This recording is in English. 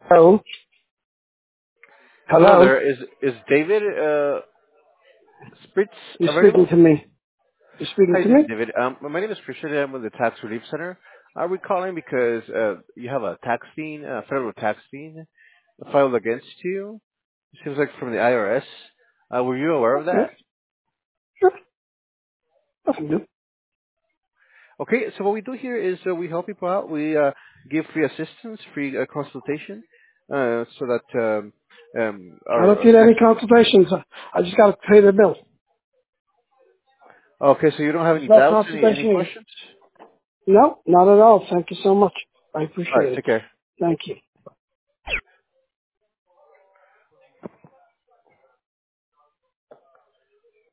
Hello? Hello Hello? there. Is David Spritz You're speaking available? to me. You're speaking Hi, to me? David. My name is Christian. I'm with the Tax Relief Center. Are we calling because you have a tax lien, federal tax lien, filed against you? It seems like from the IRS. Were you aware of Yeah, that? sure. Nothing new. Okay, so what we do here is we help people out. We give free assistance, free consultation, so that I don't our need tax. any consultations. I just got to pay the bill. Okay, so you don't have There's any no doubts, any consultation needed. questions? No, not at all. Thank you so much. I All right, appreciate it. take care. Thank you.